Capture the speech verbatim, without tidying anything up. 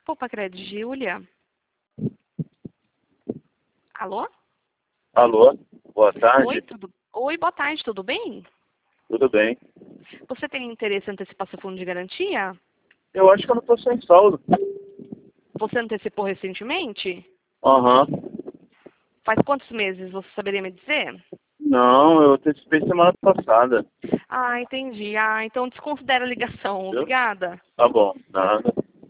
Poupa-Cred, Júlia. Alô? Alô, boa tarde. Oi, tudo... Oi, boa tarde, tudo bem? Tudo bem? Você tem interesse em antecipar seu fundo de garantia? Eu acho que eu não estou sem saldo. Você antecipou recentemente? Aham. Faz quantos meses, você saberia me dizer? Não, eu antecipei semana passada. Ah, entendi. Ah, então desconsidera a ligação. Viu? Obrigada. Tá bom, nada.